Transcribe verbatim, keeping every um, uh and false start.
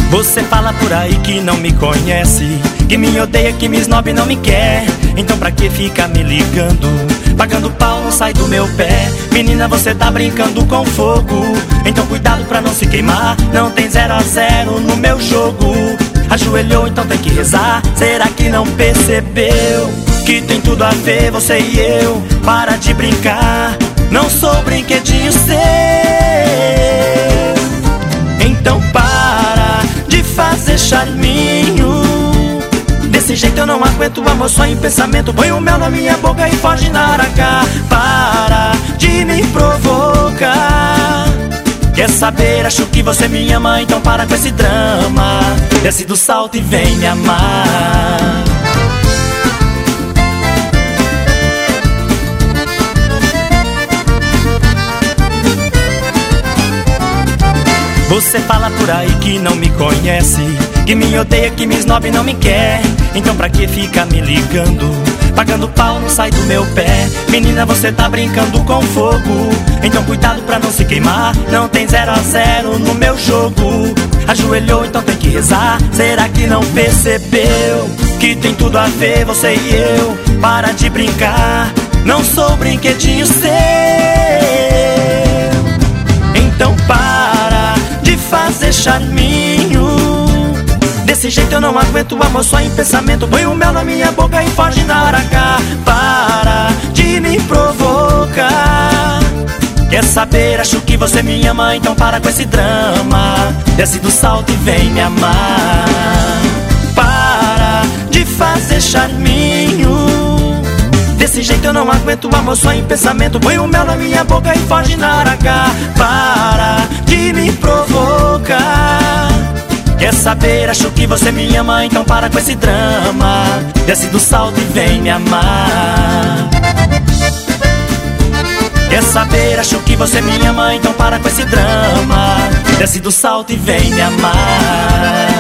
Você fala por aí que não me conhece, que me odeia, que me esnobe e não me quer. Então pra que fica me ligando? Pagando pau não sai do meu pé. Menina, você tá brincando com fogo, então cuidado pra não se queimar. Não tem zero a zero no meu jogo. Ajoelhou, então tem que rezar. Será que não percebeu que tem tudo a ver você e eu? Para de brincar, não sou brinquedinho seu. Então para de fazer charminho. Desse jeito eu não aguento, amor, só em pensamento. Põe o mel na minha boca e foge na araca. Para de me provocar. Quer saber, acho que você me ama, então para com esse drama. Desce do salto e vem me amar. Você fala por aí que não me conhece, que me odeia, que me esnobe e não me quer. Então pra que fica me ligando? Pagando pau não sai do meu pé. Menina, você tá brincando com fogo, então cuidado pra não se queimar. Não tem zero a zero no meu jogo. Ajoelhou, então tem que rezar. Será que não percebeu que tem tudo a ver você e eu? Para de brincar, não sou brinquedinho seu. Então para de fazer charminho. Desse jeito eu não aguento, amor, só em pensamento. Põe o mel na minha boca e foge na araca. Para de me provocar. Quer saber, acho que você me ama, então para com esse drama. Desce do salto e vem me amar. Para de fazer charminho. Desse jeito eu não aguento, amor, só em pensamento. Põe o mel na minha boca e foge na araca. Para de me provocar. Quer saber, acho que você me ama, então para com esse drama. Desce do salto e vem me amar. Quer saber, acho que você me ama, então para com esse drama. Desce do salto e vem me amar.